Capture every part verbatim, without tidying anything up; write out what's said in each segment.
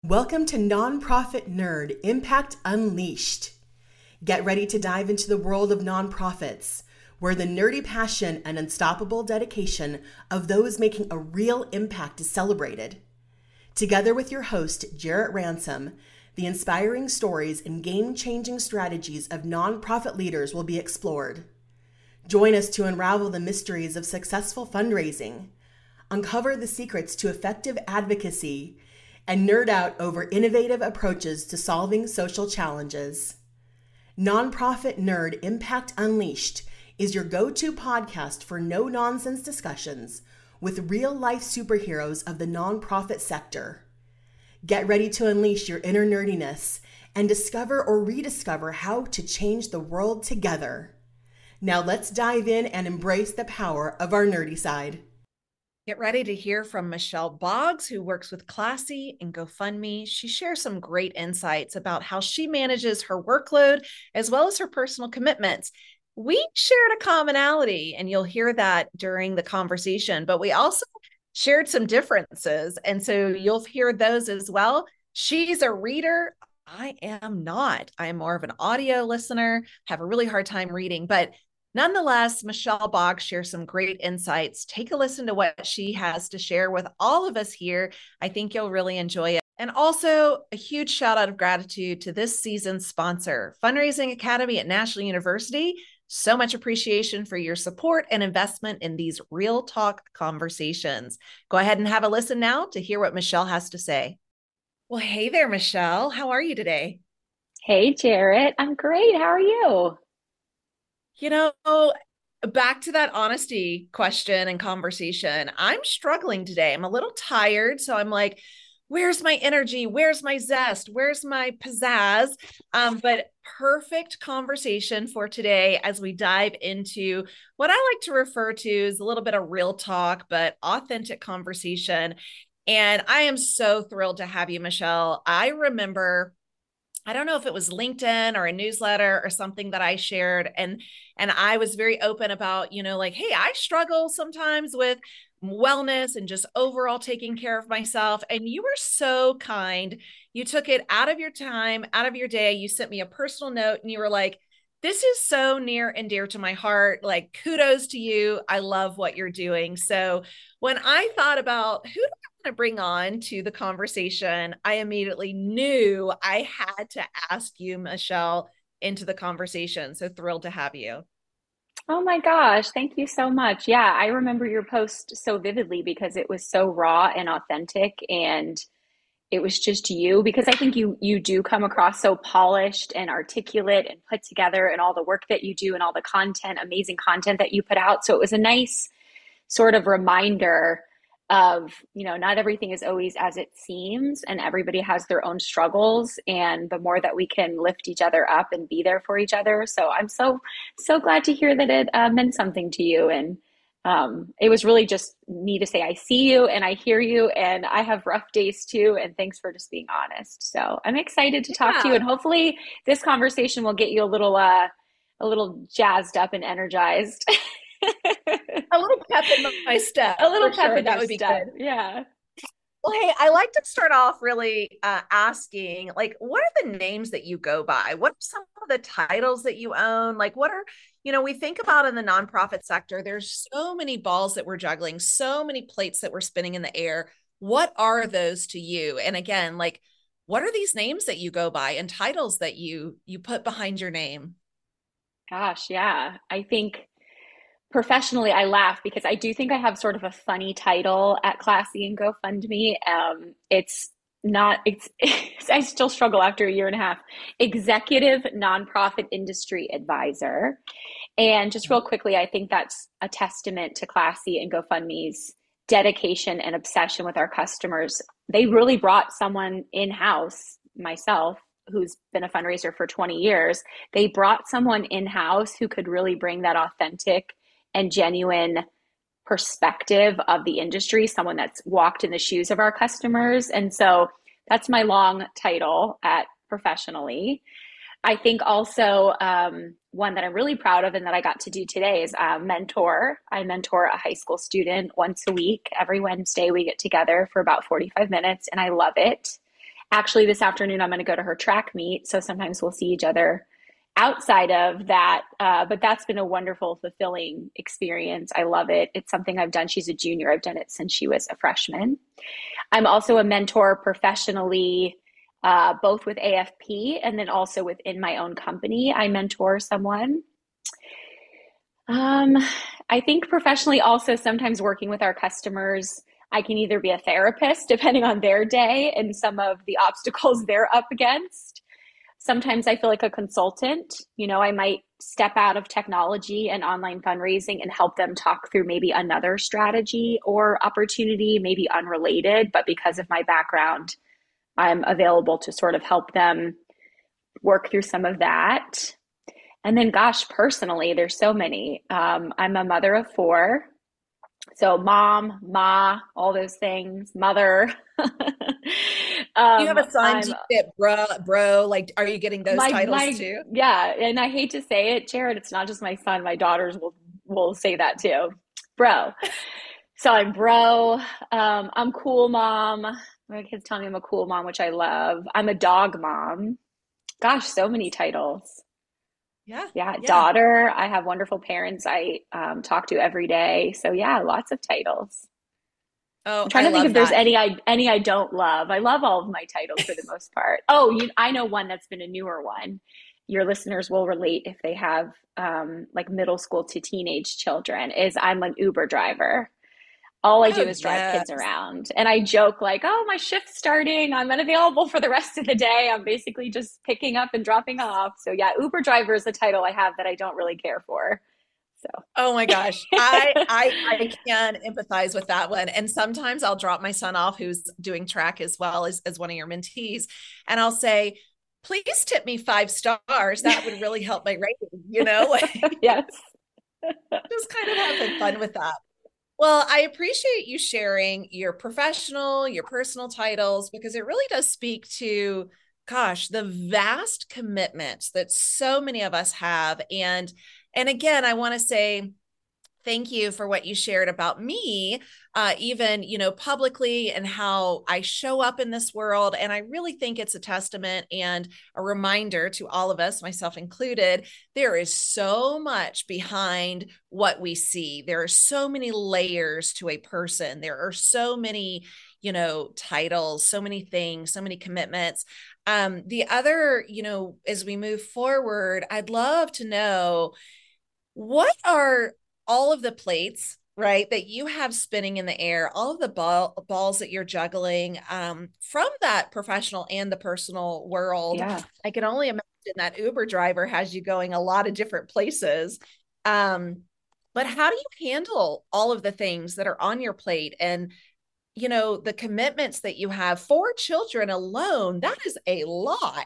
Welcome to Nonprofit Nerd Impact Unleashed. Get ready to dive into the world of nonprofits, where the nerdy passion and unstoppable dedication of those making a real impact is celebrated. Together with your host, Jarrett Ransom, the inspiring stories and game-changing strategies of nonprofit leaders will be explored. Join us to unravel the mysteries of successful fundraising, uncover the secrets to effective advocacy, and nerd out over innovative approaches to solving social challenges. Nonprofit Nerd Impact Unleashed is your go-to podcast for no-nonsense discussions with real-life superheroes of the nonprofit sector. Get ready to unleash your inner nerdiness and discover or rediscover how to change the world together. Now let's dive in and embrace the power of our nerdy side. Get ready to hear from Michelle Boggs, who works with Classy and GoFundMe. She shares some great insights about how she manages her workload as well as her personal commitments. We shared a commonality, and you'll hear that during the conversation, but we also shared some differences, and so you'll hear those as well. She's a reader. I am not. I am more of an audio listener, have a really hard time reading, but nonetheless, Michelle Boggs shares some great insights. Take a listen to what she has to share with all of us here. I think you'll really enjoy it. And also a huge shout out of gratitude to this season's sponsor, Fundraising Academy at National University. So much appreciation for your support and investment in these real talk conversations. Go ahead and have a listen now to hear what Michelle has to say. Well, hey there, Michelle. How are you today? Hey, Jarrett. I'm great. How are you? You know, back to that honesty question and conversation. I'm struggling today. I'm a little tired. So I'm like, where's my energy? Where's my zest? Where's my pizzazz? Um, but perfect conversation for today as we dive into what I like to refer to as a little bit of real talk, but authentic conversation. And I am so thrilled to have you, Michelle. I remember I don't know if it was LinkedIn or a newsletter or something that I shared. And, and I was very open about, you know, like, hey, I struggle sometimes with wellness and just overall taking care of myself. And you were so kind. You took it out of your time, out of your day. You sent me a personal note and you were like, this is so near and dear to my heart. Like, kudos to you. I love what you're doing. So when I thought about who do I want to bring on to the conversation, I immediately knew I had to ask you, Michelle, into the conversation. So thrilled to have you. Oh my gosh, thank you so much. Yeah, I remember your post so vividly because it was so raw and authentic, and it was just you, because I think you you do come across so polished and articulate and put together, and all the work that you do and all the content, amazing content that you put out. So it was a nice sort of reminder of, you know, not everything is always as it seems, and everybody has their own struggles. And the more that we can lift each other up and be there for each other. So I'm so, so glad to hear that it uh, meant something to you. And um, it was really just me to say, I see you and I hear you, and I have rough days too. And thanks for just being honest. So I'm excited to talk Yeah. to you, and hopefully this conversation will get you a little, uh, a little jazzed up and energized. A little pep in my step. A little for pep sure. in That your would be step. good. Yeah. Well, hey, I like to start off really uh, asking, like, what are the names that you go by? What are some of the titles that you own? Like, what are, you know, we think about in the nonprofit sector, there's so many balls that we're juggling, so many plates that we're spinning in the air. What are those to you? And again, like, what are these names that you go by and titles that you you put behind your name? Gosh, yeah. I think professionally, I laugh because I do think I have sort of a funny title at Classy and GoFundMe. Um, it's not, it's, I still struggle after a year and a half. Executive Nonprofit Industry Advisor. And just real quickly, I think that's a testament to Classy and GoFundMe's dedication and obsession with our customers. They really brought someone in-house, myself, who's been a fundraiser for twenty years. They brought someone in-house who could really bring that authentic and genuine perspective of the industry, someone that's walked in the shoes of our customers. And so that's my long title at professionally. I think also um, one that I'm really proud of and that I got to do today is uh, mentor. I mentor a high school student once a week. Every Wednesday we get together for about forty-five minutes, and I love it. Actually, this afternoon, I'm going to go to her track meet. So sometimes we'll see each other outside of that. Uh, but that's been a wonderful, fulfilling experience. I love it. It's something I've done. She's a junior. I've done it since she was a freshman. I'm also a mentor professionally, uh, both with A F P and then also within my own company. I mentor someone. Um, I think professionally also sometimes working with our customers, I can either be a therapist depending on their day and some of the obstacles they're up against. Sometimes I feel like a consultant. You know, I might step out of technology and online fundraising and help them talk through maybe another strategy or opportunity, maybe unrelated, but because of my background, I'm available to sort of help them work through some of that. And then, gosh, personally, there's so many. Um, I'm a mother of four. So mom, ma, all those things, mother. um, You have a son, I'm, do you get bro, bro, like, are you getting those my, titles my, too? yeah. And I hate to say it, Jared, it's not just my son. My daughters will, will say that too. Bro. So I'm bro. Um, I'm cool mom. My kids tell me I'm a cool mom, which I love. I'm a dog mom. Gosh, so many titles. Yeah. Yeah, Yeah. daughter. I have wonderful parents I um, talk to every day. So yeah, lots of titles. Oh, I'm trying I to think love if there's that. any I any I don't love. I love all of my titles for the most part. Oh, you, I know one that's been a newer one. Your listeners will relate if they have um, like middle school to teenage children. Is I'm an Uber driver. All I do Oh, is drive yes. kids around. And I joke like, oh, my shift's starting. I'm unavailable for the rest of the day. I'm basically just picking up and dropping off. So yeah, Uber driver is a title I have that I don't really care for. So Oh my gosh. I I I can empathize with that one. And sometimes I'll drop my son off who's doing track as well as, as one of your mentees. And I'll say, please tip me five stars. That would really help my rating, you know, like yes. just kind of having fun with that. Well, I appreciate you sharing your professional, your personal titles, because it really does speak to, gosh, the vast commitments that so many of us have. And, and again, I want to say thank you for what you shared about me, uh, even, you know, publicly and how I show up in this world. And I really think it's a testament and a reminder to all of us, myself included, there is so much behind what we see. There are so many layers to a person. There are so many, you know, titles, so many things, so many commitments. Um, the other, you know, as we move forward, I'd love to know, what are all of the plates, right, that you have spinning in the air, all of the ball, balls that you're juggling, um, from that professional and the personal world? Yeah. I can only imagine that Uber driver has you going a lot of different places. Um, but how do you handle all of the things that are on your plate and, you know, the commitments that you have for children alone? That is a lot.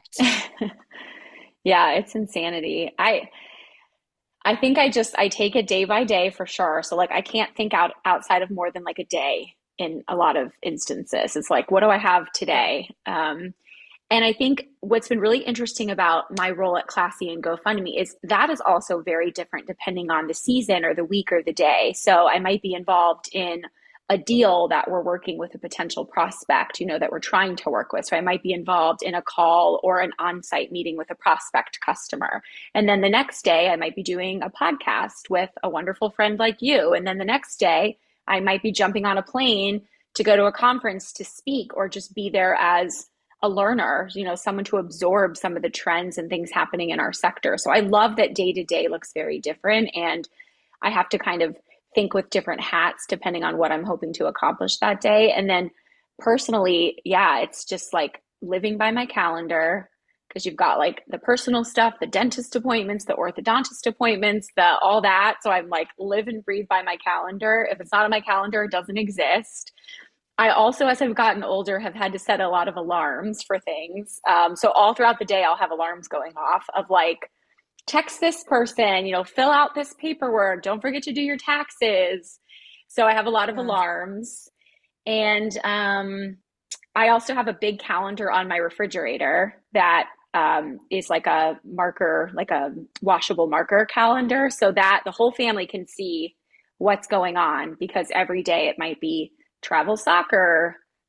yeah, it's insanity. I I think I just I take it day by day for sure. So like I can't think out outside of more than like a day in a lot of instances. It's like, what do I have today? Um, and I think what's been really interesting about my role at Classy and GoFundMe is that is also very different depending on the season or the week or the day. So I might be involved in a deal that we're working with a potential prospect, you know, that we're trying to work with. So I might be involved in a call or an on-site meeting with a prospect customer. And then the next day I might be doing a podcast with a wonderful friend like you. And then the next day I might be jumping on a plane to go to a conference to speak or just be there as a learner, you know, someone to absorb some of the trends and things happening in our sector. So I love that day to day looks very different. And I have to kind of think with different hats depending on what I'm hoping to accomplish that day. And then personally, yeah, it's just like living by my calendar, because you've got like the personal stuff, the dentist appointments, the orthodontist appointments, the all that. So I'm like live and breathe by my calendar. If it's not on my calendar, it doesn't exist. I also, as I've gotten older, have had to set a lot of alarms for things. Um, so all throughout the day, I'll have alarms going off of like, text this person, you know, fill out this paperwork. Don't forget to do your taxes. So I have a lot of Yeah. alarms. And um, I also have a big calendar on my refrigerator that um, is like a marker, like a washable marker calendar, so that the whole family can see what's going on, because every day it might be travel soccer,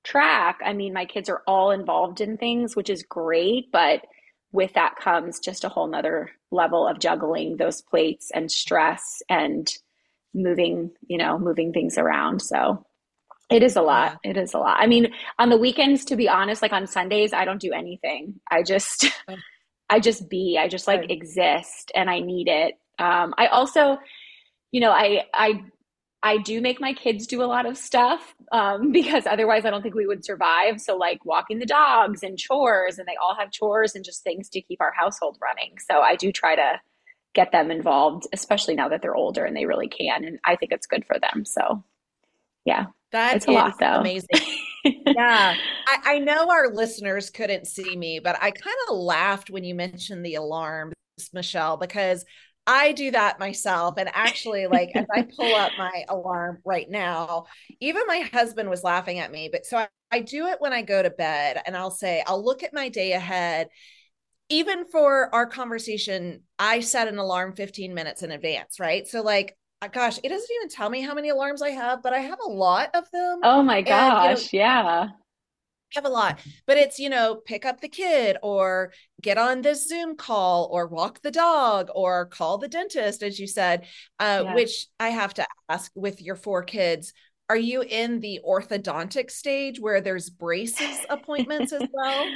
track. I mean, my kids are all involved in things, which is great, but with that comes just a whole nother level of juggling those plates and stress and moving, you know, moving things around. So it is a Yeah. lot. It is a lot. I mean, on the weekends, to be honest, like on Sundays, I don't do anything. I just, Oh, I just be, I just like good. exist and I need it. Um, I also, you know, I, I, I do make my kids do a lot of stuff um, because otherwise I don't think we would survive. So like walking the dogs and chores, and they all have chores and just things to keep our household running. So I do try to get them involved, especially now that they're older and they really can. And I think it's good for them. So yeah, That it's a lot is though. amazing. Yeah. I, I know our listeners couldn't see me, but I kind of laughed when you mentioned the alarms, Michelle, because I do that myself. And actually, like as I pull up my alarm right now, even my husband was laughing at me. But so I, I do it when I go to bed, and I'll say, I'll look at my day ahead. Even for our conversation, I set an alarm fifteen minutes in advance, right? So, like, uh, gosh, it doesn't even tell me how many alarms I have, but I have a lot of them. Oh my And, you know, gosh. Yeah. have a lot, but it's, you know, pick up the kid or get on this Zoom call or walk the dog or call the dentist, as you said, uh, Yeah. which I have to ask with your four kids. Are you in the orthodontic stage where there's braces appointments as well?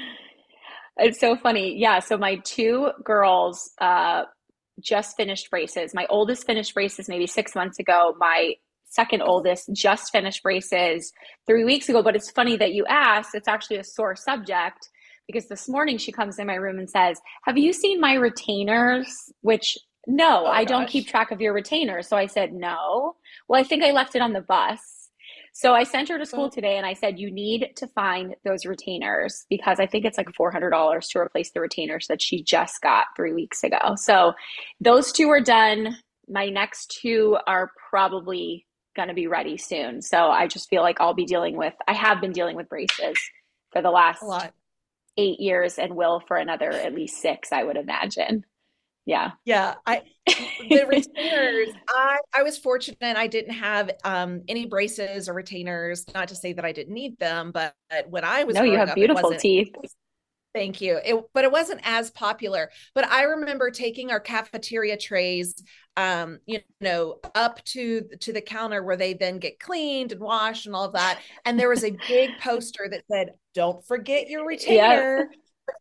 It's so funny. Yeah. So my two girls uh, just finished braces. My oldest finished braces maybe six months ago. My second oldest just finished braces three weeks ago. But it's funny that you asked. It's actually a sore subject because this morning she comes in my room and says, "Have you seen my retainers?" Which, no, Oh I don't keep gosh. track of your retainers. So I said, "No." Well, I think I left it on the bus. So I sent her to school Oh, today and I said, you need to find those retainers because I think it's like four hundred dollars to replace the retainers that she just got three weeks ago. So those two are done. My next two are probably going to be ready soon. So I just feel like I'll be dealing with, I have been dealing with braces for the a last lot. eight years and will for another at least six, I would imagine. Yeah. Yeah, I the retainers, I I was fortunate I didn't have um any braces or retainers, not to say that I didn't need them, but when I was No, you growing have up, it beautiful wasn't. teeth. Thank you. It, but it wasn't as popular. But I remember taking our cafeteria trays, um, you know, up to to the counter where they then get cleaned and washed and all of that. And there was a big poster that said, "Don't forget your Yeah. retainer."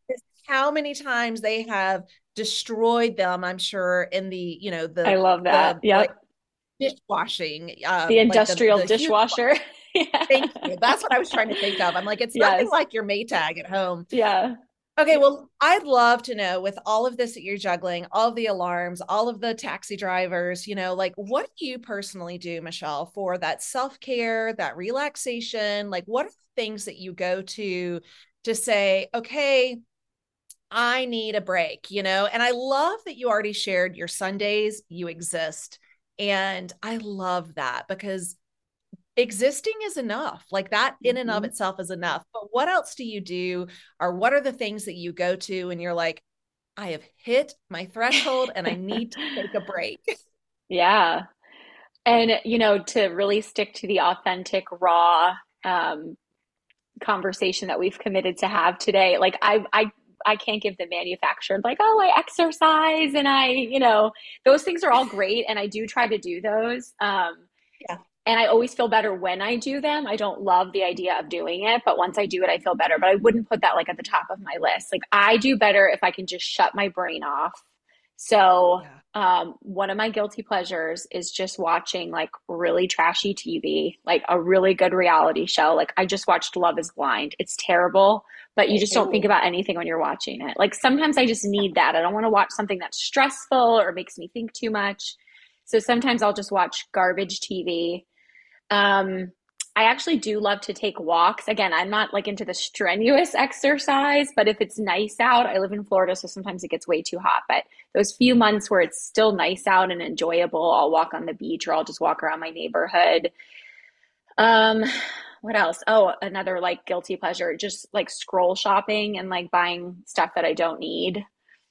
How many times they have destroyed them? I'm sure in the, you know, I the love that. the like Yep. dishwashing, The um, like the industrial the huge. dishwasher. Yeah. Thank you. That's what I was trying to think of. I'm like, it's nothing Yes. like your Maytag at home. Yeah. Okay, well, I'd love to know with all of this that you're juggling, all of the alarms, all of the taxi drivers, you know, like what do you personally do, Michelle, for that self-care, that relaxation? Like, what are the things that you go to to say, okay, I need a break, you know? And I love that you already shared your Sundays, you exist. And I love that because existing is enough. Like that in and of Mhm. itself is enough. But what else do you do? Or what are the things that you go to and you're like, I have hit my threshold and I need to take a break? Yeah. And, you know, to really stick to the authentic, raw um, conversation that we've committed to have today, like I, I, I can't give the manufactured, like, oh, I exercise and I, you know, those things are all great. And I do try to do those. Um, Yeah. and I always feel better when I do them. I don't love the idea of doing it, but once I do it, I feel better. But I wouldn't put that like at the top of my list. Like I do better if I can just shut my brain off. So Yeah. um, one of my guilty pleasures is just watching like really trashy T V, like a really good reality show. Like I just watched Love is Blind. It's terrible, but you just don't think Oh, about anything when you're watching it. Like sometimes I just need that. I don't want to watch something that's stressful or makes me think too much. So sometimes I'll just watch garbage T V. Um, I actually do love to take walks. Again, I'm not like into the strenuous exercise, but if it's nice out, I live in Florida, so sometimes it gets way too hot. But those few months where it's still nice out and enjoyable, I'll walk on the beach or I'll just walk around my neighborhood. Um, what else? Oh, another like guilty pleasure, just like scroll shopping and like buying stuff that I don't need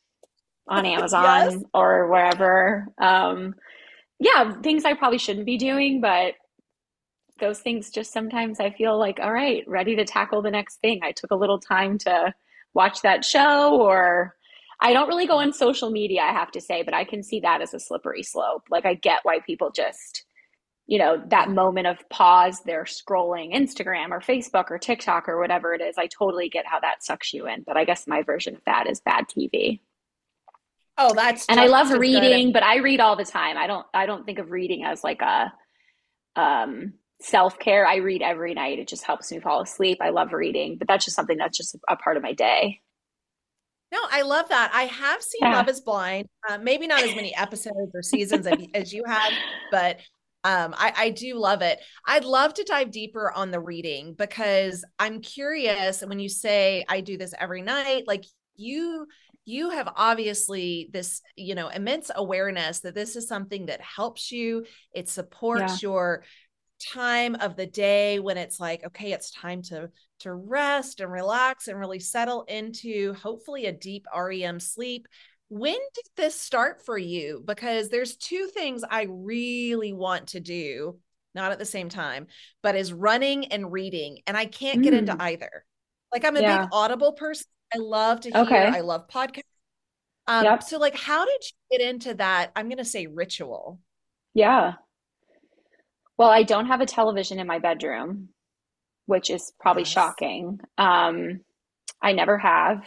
on yes. Amazon or wherever. Um, yeah, things I probably shouldn't be doing, but those things just sometimes I feel like, all right, ready to tackle the next thing. I took a little time to watch that show, or I don't really go on social media, I have to say, but I can see that as a slippery slope. Like I get why people just, you know, that moment of pause, they're scrolling Instagram or Facebook or TikTok or whatever it is. I totally get how that sucks you in, but I guess my version of that is bad T V. Oh, that's and I just love as reading, good. but I read all the time. I don't I don't think of reading as like a um self-care. I read every night. It just helps me fall asleep. I love reading, but that's just something that's just a part of my day. No, I love that. I have seen Yeah. Love is Blind. Uh, maybe not as many episodes or seasons as, as you have, but um, I, I do love it. I'd love to dive deeper on the reading because I'm curious when you say I do this every night, like you you have obviously this, you know, immense awareness that this is something that helps you. It Yeah. supports your time of the day when it's like, okay, it's time to to rest and relax and really settle into hopefully a deep R E M sleep. When did this start for you? Because there's two things I really want to do, not at the same time, but is running and reading. And I can't get into Mm. either. Like I'm a big Yeah. Audible person. I love to hear, Okay. I love podcasts. Um, Yep. so like how did you get into that? I'm gonna say ritual. Yeah. Well, I don't have a television in my bedroom, which is probably Yes. shocking. Um, I never have.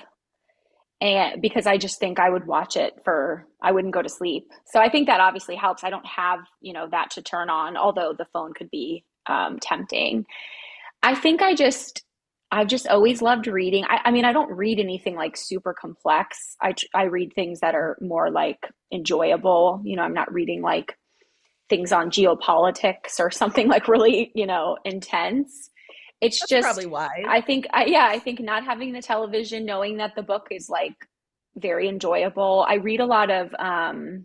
And because I just think I would watch it for, I wouldn't go to sleep. So I think that obviously helps. I don't have, you know, that to turn on, although the phone could be um, tempting. I think I just, I've just always loved reading. I, I mean, I don't read anything like super complex. I, I read things that are more like enjoyable. You know, I'm not reading like things on geopolitics or something like really, you know, intense. It's That's probably just, why. I think, I, yeah, I think not having the television, knowing that the book is like very enjoyable. I read a lot of, um,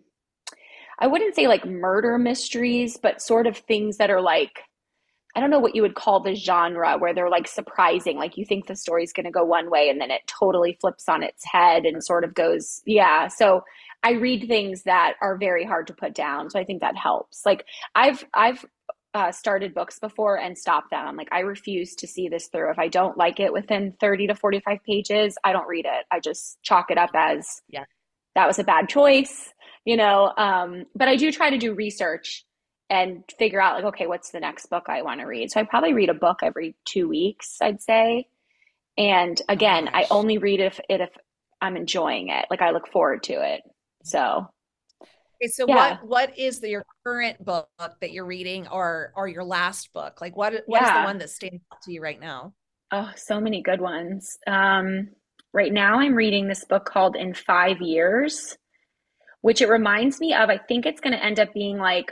I wouldn't say like murder mysteries, but sort of things that are like, I don't know what you would call the genre where they're like surprising. Like you think the story's going to go one way and then it totally flips on its head and sort of goes, yeah. So I read things that are very hard to put down. So I think that helps. Like I've, I've, uh, started books before and stopped them. I'm like, I refuse to see this through. If I don't like it within thirty to forty-five pages, I don't read it. I just chalk it up as Yeah. that was a bad choice, you know. Um, but I do try to do research and figure out like, okay, what's the next book I want to read? So I probably read a book every two weeks, I'd say. And again, I Gosh. only read if it if I'm enjoying it, like I look forward to it. So Okay, so what yeah, what is the, your current book that you're reading or or your last book? Like what what is the yeah. one that stands out to you right now? Oh, so many good ones. Um, right now I'm reading this book called In Five Years, which it reminds me of, I think it's going to end up being like,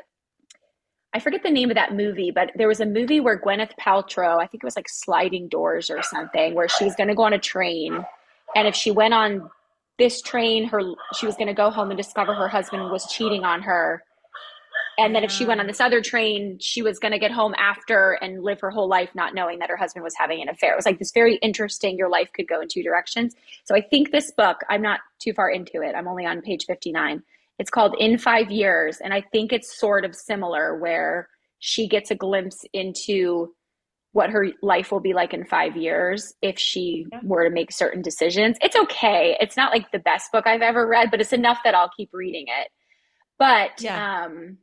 I forget the name of that movie, but there was a movie where Gwyneth Paltrow, I think it was like Sliding Doors or something, where she was going to go on a train. And if she went on this train, her she was going to go home and discover her husband was cheating on her. And then if she went on Yeah. this other train, she was going to get home after and live her whole life not knowing that her husband was having an affair. It was like this very interesting, your life could go in two directions. So I think this book, I'm not too far into it. I'm only on page fifty-nine. It's called In Five Years. And I think it's sort of similar where she gets a glimpse into what her life will be like in five years if she Yeah. were to make certain decisions. It's okay. It's not like the best book I've ever read, but it's enough that I'll keep reading it. But Yeah. um,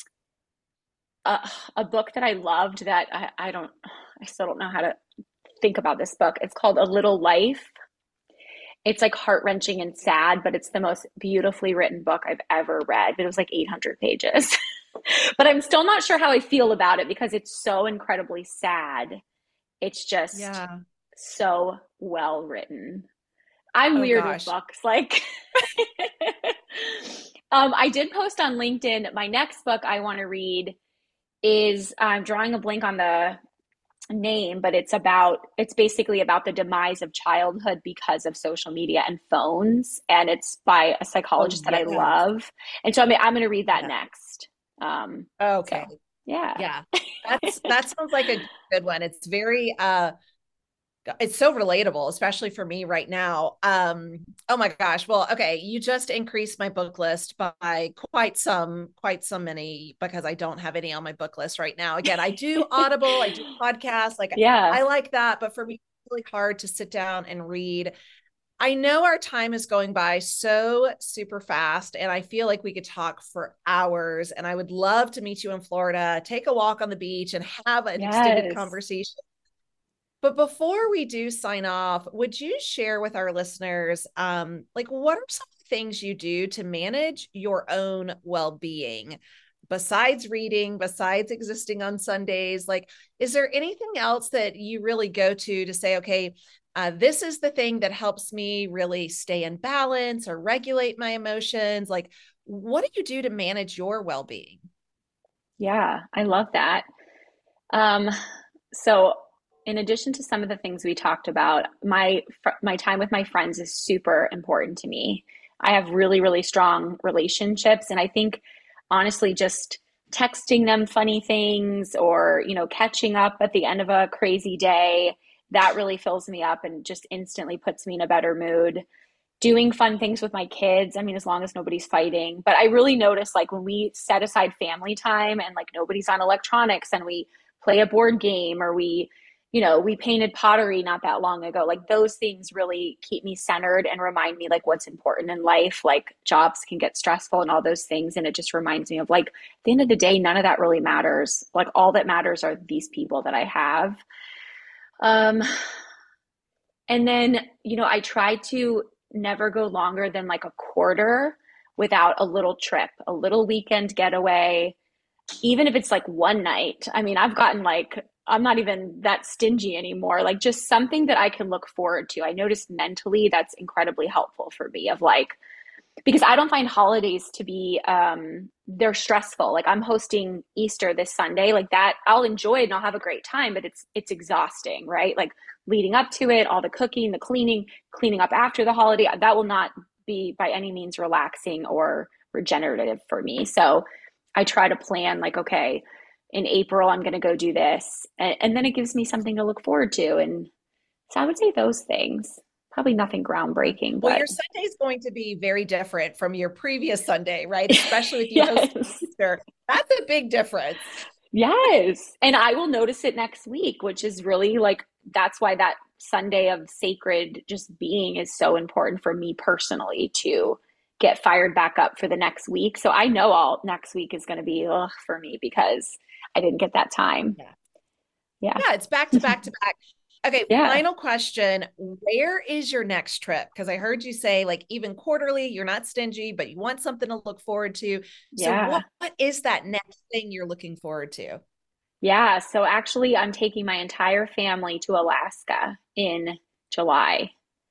a, a book that I loved that I, I don't, I still don't know how to think about this book. It's called A Little Life. It's like heart wrenching and sad, but it's the most beautifully written book I've ever read. It was like eight hundred pages. But I'm still not sure how I feel about it because it's so incredibly sad. It's just Yeah. so well written. I'm Oh weird with gosh. books. Like, um, I did post on LinkedIn. My next book I want to read is I'm drawing a blank on the name, but it's about it's basically about the demise of childhood because of social media and phones, and it's by a Oh psychologist that I yeah. love. And so I mean, I'm going to read that Yeah. next. Um, Okay. so yeah, Yeah. That's that sounds like a good one. It's very uh It's so relatable, especially for me right now. Um, oh my gosh. Well, okay. You just increased my book list by quite some, quite some many, because I don't have any on my book list right now. Again, I do Audible, I do podcasts, like Yeah. I like that, but for me, it's really hard to sit down and read. I know our time is going by so super fast, and I feel like we could talk for hours. And I would love to meet you in Florida, take a walk on the beach, and have an extended Yes. conversation. But before we do sign off, would you share with our listeners, um, like what are some things you do to manage your own well-being besides reading, besides existing on Sundays? Like, is there anything else that you really go to to say, okay, uh, this is the thing that helps me really stay in balance or regulate my emotions? Like, what do you do to manage your well-being? Yeah, I love that. Um, so in addition to some of the things we talked about, my fr- my time with my friends is super important to me. I have really, really strong relationships, and I think honestly, just texting them funny things or, you know, catching up at the end of a crazy day, that really fills me up and just instantly puts me in a better mood. Doing fun things with my kids. I mean, as long as nobody's fighting. But I really notice like when we set aside family time and like nobody's on electronics and we play a board game or we, you know, we painted pottery not that long ago, like those things really keep me centered and remind me like what's important in life. Like jobs can get stressful and all those things. And it just reminds me of like, at the end of the day, none of that really matters. Like all that matters are these people that I have. Um, and then, you know, I try to never go longer than like a quarter without a little trip, a little weekend getaway, even if it's like one night. I mean, I've gotten like, I'm not even that stingy anymore. Like just something that I can look forward to. I noticed mentally that's incredibly helpful for me of like, because I don't find holidays to be um they're stressful. Like I'm hosting Easter this Sunday, like that I'll enjoy it and I'll have a great time, but it's it's exhausting, right? Like leading up to it, all the cooking, the cleaning, cleaning up after the holiday, that will not be by any means relaxing or regenerative for me. So I try to plan like, okay, in April I'm going to go do this, and, and then it gives me something to look forward to. And so I would say those things. Probably nothing groundbreaking, Well, but your Sunday is going to be very different from your previous Sunday, right? Especially if you host yes. Easter. That's a big difference. Yes. And I will notice it next week, which is really like, that's why that Sunday of sacred just being is so important for me personally to get fired back up for the next week. So I know all next week is going to be ugh, for me because I didn't get that time. Yeah. Yeah. Yeah, it's back to back to back. Okay, Yeah. final question. Where is your next trip? Because I heard you say like even quarterly, you're not stingy, but you want something to look forward to. So Yeah. what, what is that next thing you're looking forward to? Yeah. So actually, I'm taking my entire family to Alaska in July.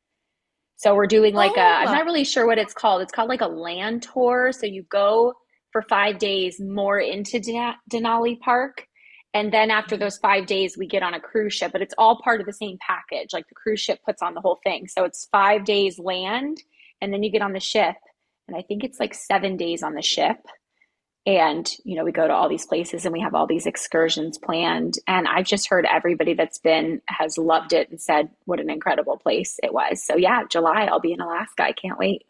So we're doing like a, Oh I'm my, not really sure what it's called. It's called like a land tour. So you go for five days more into Den- Denali Park. And then after those five days, we get on a cruise ship, but it's all part of the same package. Like the cruise ship puts on the whole thing. So it's five days land, and then you get on the ship. And I think it's like seven days on the ship. And, you know, we go to all these places and we have all these excursions planned. And I've just heard everybody that's been has loved it and said what an incredible place it was. So yeah, July, I'll be in Alaska. I can't wait.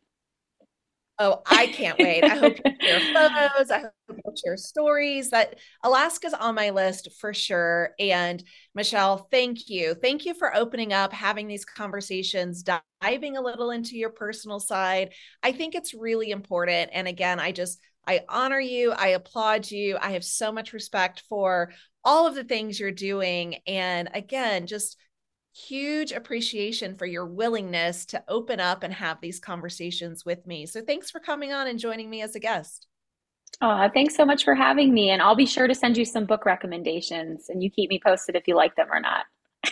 oh, I can't wait. I hope you share photos. I hope you share stories. That Alaska's on my list for sure. And Michelle, thank you. Thank you for opening up, having these conversations, diving a little into your personal side. I think it's really important. And again, I just, I honor you. I applaud you. I have so much respect for all of the things you're doing. And again, just huge appreciation for your willingness to open up and have these conversations with me. So thanks for coming on and joining me as a guest. Oh, thanks so much for having me. And I'll be sure to send you some book recommendations and you keep me posted if you like them or not.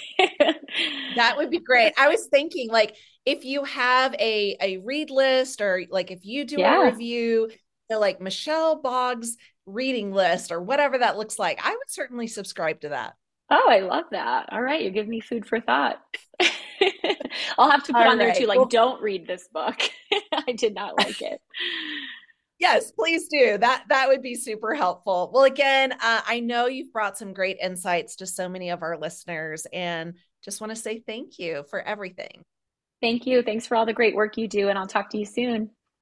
That would be great. I was thinking like if you have a, a read list or like if you do a Yeah. review, you know, like Michelle Boggs reading list or whatever that looks like, I would certainly subscribe to that. Oh, I love that. All right, you give me food for thought. I'll have to put All on there too, right. like, Well, don't read this book. I did not like it. yes, please do. That that would be super helpful. Well, again, uh, I know you've brought some great insights to so many of our listeners, and just want to say thank you for everything. Thank you. Thanks for all the great work you do, and I'll talk to you soon.